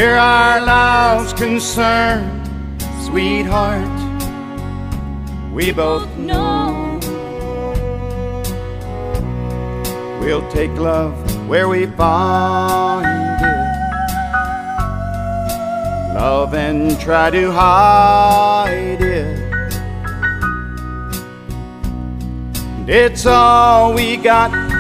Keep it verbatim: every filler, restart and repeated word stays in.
where our love's concerned, sweetheart, we both know we'll take love where we find it, love and try to hide it. And it's all we got